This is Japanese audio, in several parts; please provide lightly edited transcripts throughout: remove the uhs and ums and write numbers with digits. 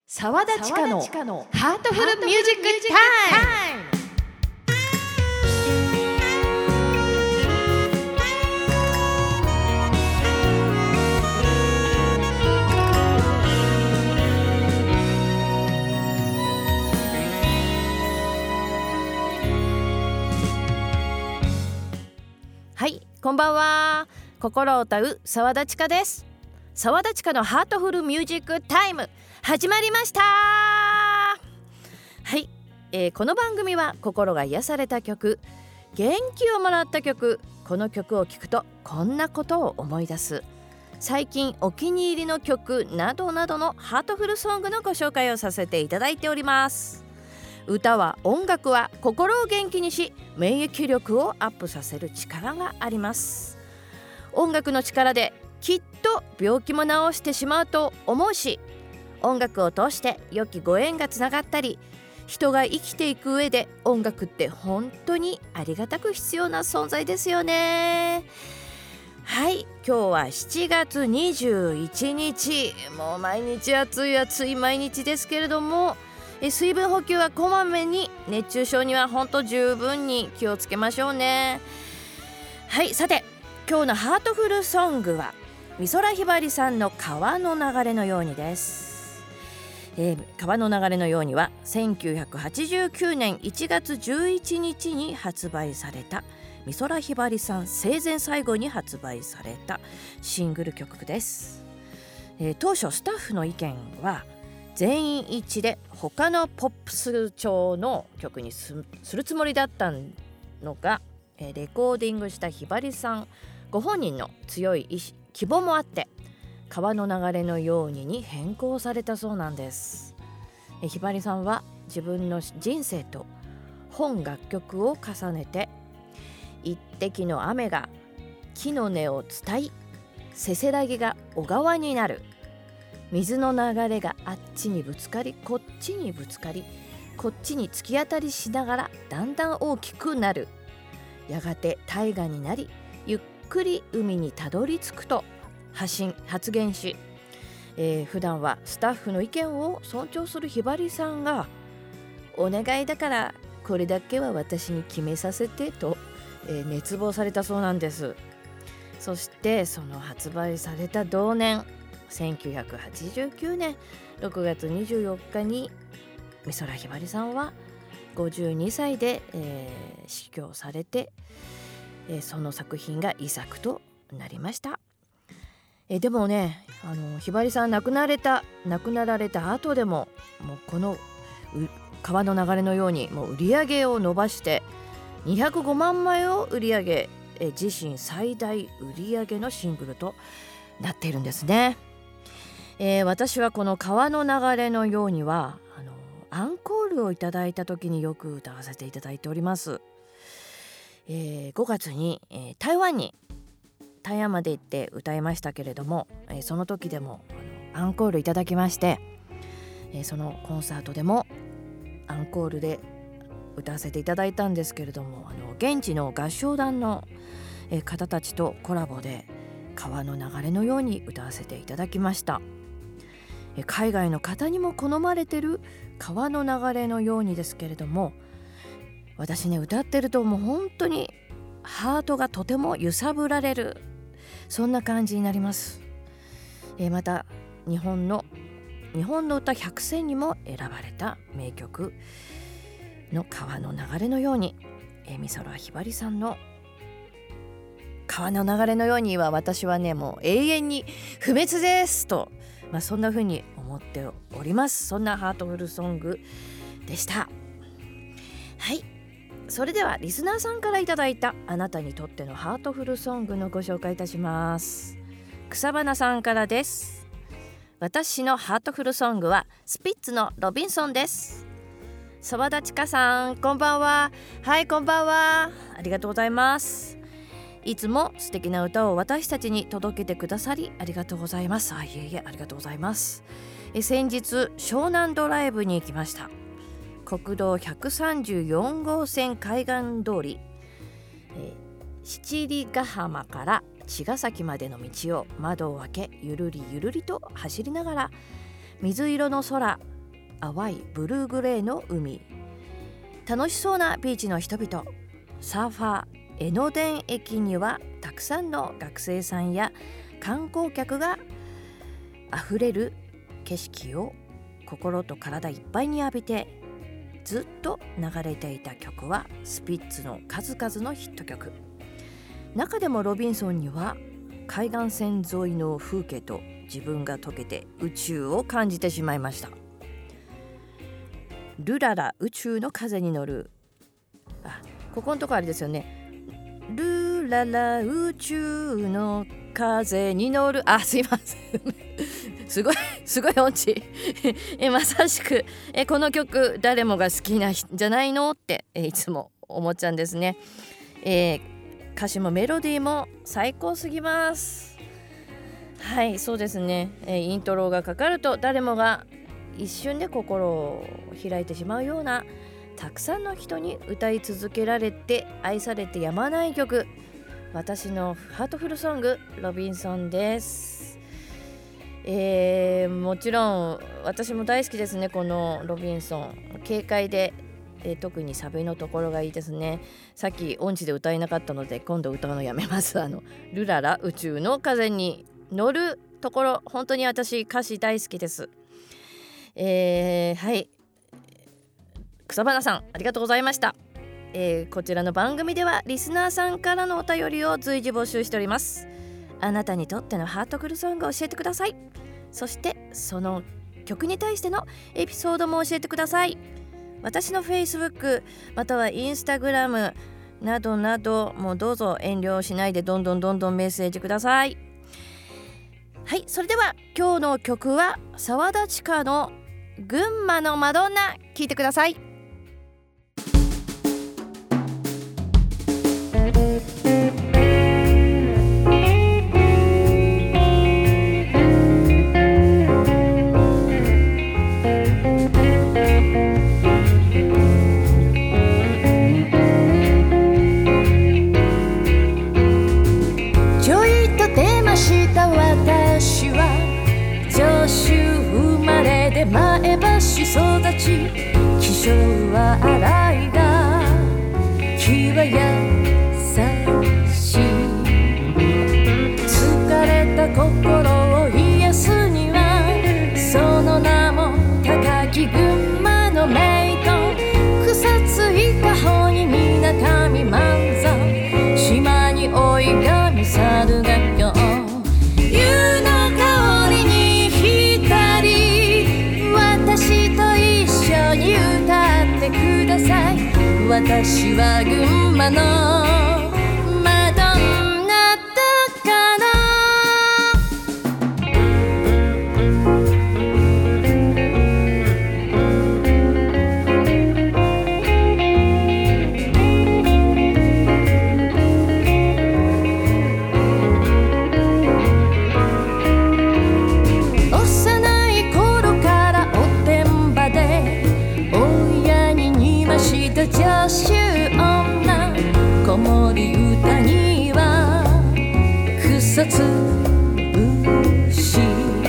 澤田千佳のハートフルミュージックタイム。はい、こんばんは。心を歌う澤田千佳です。澤田千佳のハートフルミュージックタイム始まりました。はい、この番組は心が癒された曲、元気をもらった曲、この曲を聴くとこんなことを思い出す、最近お気に入りの曲などなどのハートフルソングのご紹介をさせていただいております。歌は音楽は心を元気にし、免疫力をアップさせる力があります。音楽の力できっと病気も治してしまうと思うし、音楽を通して良きご縁がつながったり、人が生きていく上で音楽って本当にありがたく必要な存在ですよね。はい、今日は7月21日、もう毎日暑い毎日ですけれども、水分補給はこまめに、熱中症には本当十分に気をつけましょうね。はい、さて今日のハートフルソングは美空ひばりさんの川の流れのようにです。川の流れのようには1989年1月11日に発売された、美空ひばりさん生前最後に発売されたシングル曲です。当初スタッフの意見は全員一致で他のポップス調の曲にするつもりだったのが、レコーディングしたひばりさんご本人の強い意志希望もあって、川の流れのように変更されたそうなんです。ひばりさんは自分の人生と本楽曲を重ねて、一滴の雨が木の根を伝い、せせらぎが小川になる、水の流れがあっちにぶつかりこっちにぶつかり、こっちに突き当たりしながらだんだん大きくなる、やがて大河になりゆっくり海にたどり着くと発言し、普段はスタッフの意見を尊重するひばりさんが、お願いだからこれだけは私に決めさせてと、熱望されたそうなんです。そしてその発売された同年1989年6月24日に美空ひばりさんは52歳で、死去されて、その作品が遺作となりました。でもね、ひばりさん亡くなられた後でも、もうこの川の流れのようにもう売り上げを伸ばして205万枚を売り上げ、自身最大売り上げのシングルとなっているんですね。私はこの川の流れのようにはアンコールをいただいた時によく歌わせていただいております。5月に、台湾まで行って歌いましたけれども、その時でもアンコールいただきまして、そのコンサートでもアンコールで歌わせていただいたんですけれども、現地の合唱団の、方たちとコラボで川の流れのように歌わせていただきました。海外の方にも好まれてる川の流れのようにですけれども、私ね、歌ってるともう本当にハートがとても揺さぶられる、そんな感じになります。また日本の歌100選にも選ばれた名曲の川の流れのように、美空ひばりさんの川の流れのようには私はね、もう永遠に不滅ですと、そんな風に思っております。そんなハートフルソングでした。はい、それではリスナーさんからいただいたあなたにとってのハートフルソングのご紹介いたします。草花さんからです。私のハートフルソングはスピッツのロビンソンです。澤田千佳さん、こんばんは。はい、こんばんは。ありがとうございます。いつも素敵な歌を私たちに届けてくださりありがとうございます。ありがとうございます。先日湘南ドライブに行きました。国道134号線海岸通り、七里ヶ浜から茅ヶ崎までの道を窓を開けゆるりゆるりと走りながら、水色の空、 淡いブルーグレーの海、楽しそうなビーチの人々、サーファー、江ノ電駅にはたくさんの学生さんや観光客があふれる景色を心と体いっぱいに浴びて、ずっと流れていた曲はスピッツの数々のヒット曲。中でもロビンソンには海岸線沿いの風景と自分が溶けて宇宙を感じてしまいました。ルララ宇宙の風に乗る、ここのとこあれですよね。ルララ宇宙の風に乗る、すいませんすごい音痴まさしくこの曲誰もが好きなんじゃないのっていつも思っちゃうんですね。歌詞もメロディーも最高すぎます。はい、そうですね。イントロがかかると誰もが一瞬で心を開いてしまうような、たくさんの人に歌い続けられて愛されてやまない曲、私のハートフルソング、ロビンソンです。もちろん私も大好きですね、このロビンソン。軽快で、特にサビのところがいいですね。さっき音痴で歌えなかったので今度歌うのやめます。ルララ宇宙の風に乗るところ、本当に私歌詞大好きです。はい、草花さんありがとうございました。こちらの番組ではリスナーさんからのお便りを随時募集しております。あなたにとってのハートフルソングを教えてください。そしてその曲に対してのエピソードも教えてください。私の Facebook または Instagram などなど、もうどうぞ遠慮しないでどんどんメッセージください。はい、それでは今日の曲は澤田知可の群馬のマドンナ、聴いてください。私は上州生まれで前橋育ち、気性は荒いが気は優しい。疲れた心を癒すにはその名も高き群馬の名湯、草ついた方にみなかみ万山、島に追い神猿が今日湯の香りに浸り、私と一緒に歌ってください。私は群馬のマドンナだから。女子女子守歌には草つぶし、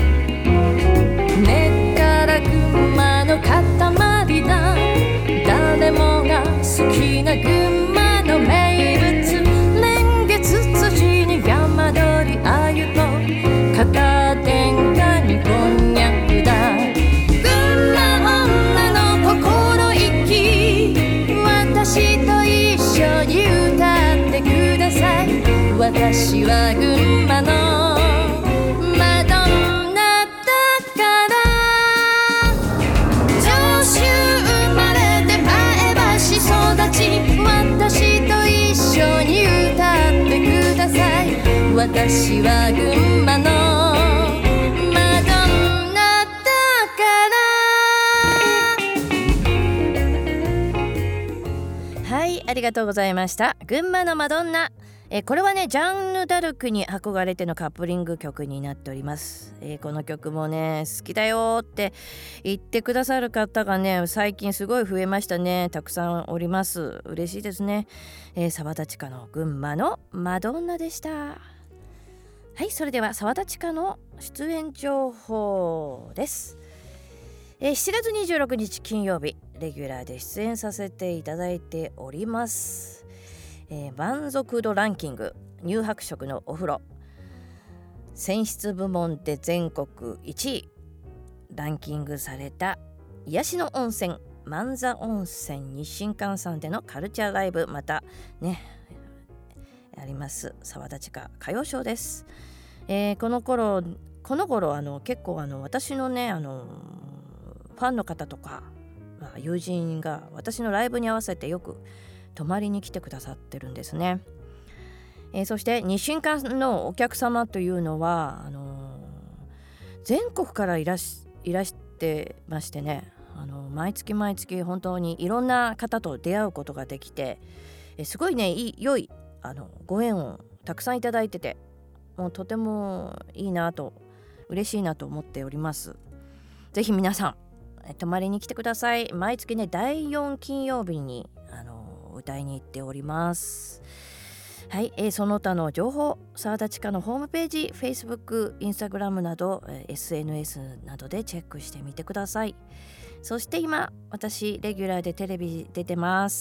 根っから群馬の塊だ。誰もが好きな群馬の名物、レンゲツツジに山鳥鮎とかか天下にこんにゃくだ。群馬女の心意気、私と一緒に歌ってください。私は群馬のマドンナだから。上州生まれて前橋育ち、私と一緒に歌ってください。私は群馬のマドンナだから。はい、ありがとうございました。群馬のマドンナ、これはねジャンヌ・ダルクに憧れてのカップリング曲になっております。この曲もね好きだよって言ってくださる方がね最近すごい増えましたね。たくさんおります。嬉しいですね。澤田知可の群馬のマドンナでした。はい、それでは澤田知可の出演情報です。 7月26日金曜日、レギュラーで出演させていただいております。満足度ランキング、乳白色のお風呂、泉質部門で全国1位ランキングされた癒しの温泉、万座温泉日進館さんでのカルチャーライブ、またねあります沢田千佳歌謡ショーです。この頃結構私のねファンの方とか、友人が私のライブに合わせてよく泊まりに来てくださってるんですね。そして日進館のお客様というのは全国からいらしてましてね、毎月本当にいろんな方と出会うことができて、すごいね良いご縁をたくさんいただいてて、もうとてもいいなと嬉しいなと思っております。ぜひ皆さん泊まりに来てください。毎月ね第4金曜日に歌いに行っております。はい、その他の情報、沢田千佳のホームページ、 Facebook、Instagram など、SNS などでチェックしてみてください。そして今私レギュラーでテレビ出てます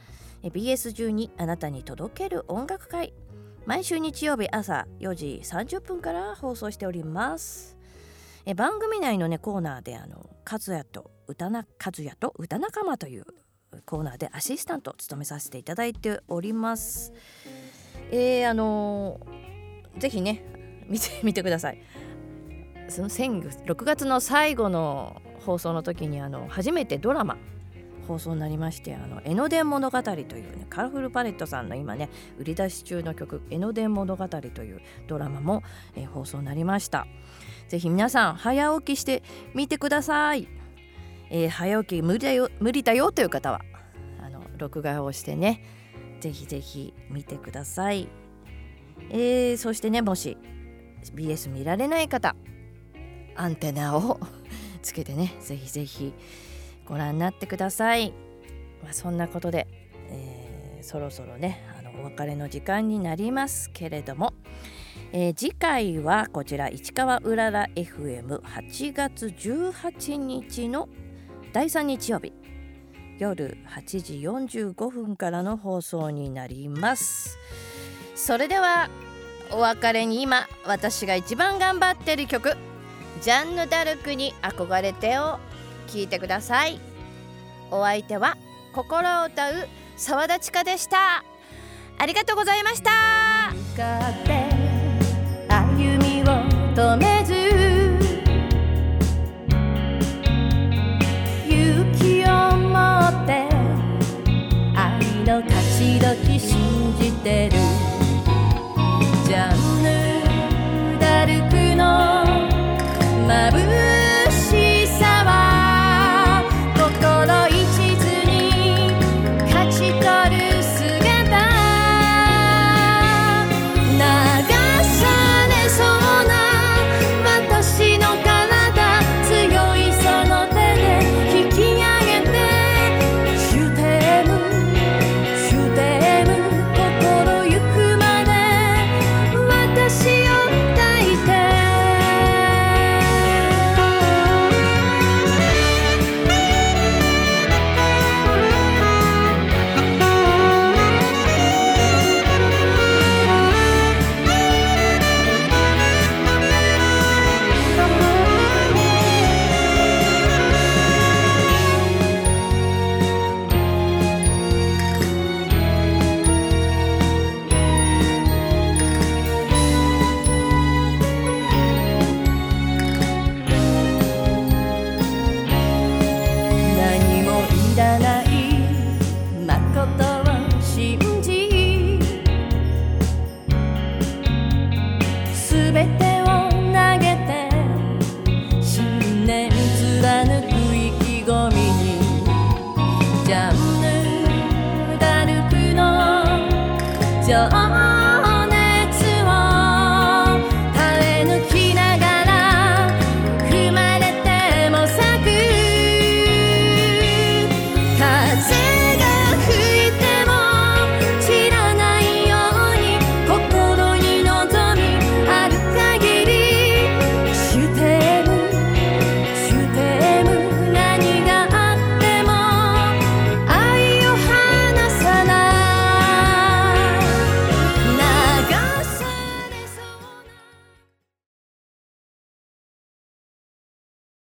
。BS12 あなたに届ける音楽会、毎週日曜日朝4時30分から放送しております。番組内のねコーナーで和也と歌仲間というコーナーでアシスタントを務めさせていただいております。ぜひね見てください。その6月の最後の放送の時に初めてドラマ放送になりまして、江ノ電物語というね、カラフルパレットさんの今ね売り出し中の曲、江ノ電物語というドラマも、放送になりました。ぜひ皆さん早起きして見てください。早起き無理だよという方は録画をしてね、ぜひ見てください。そしてね、もし BS 見られない方、アンテナをつけてね、ぜひご覧になってください。そんなことで、そろそろねお別れの時間になりますけれども、次回はこちら市川うらら FM8 月18日の第3日曜日夜8時45分からの放送になります。それではお別れに今私が一番頑張ってる曲、ジャンヌ・ダルクに憧れてを聴いてください。お相手は心を歌う沢田千佳でした。ありがとうございました。歩みを止めず勇気を持って愛の勝ち時信じてる。ジャンヌ・ダルクの眩しさは心一途に勝ち取る姿、流されそうな私の体、強いその手で引き上げて、シュテム心ゆくまで私を抱いて。何もいらない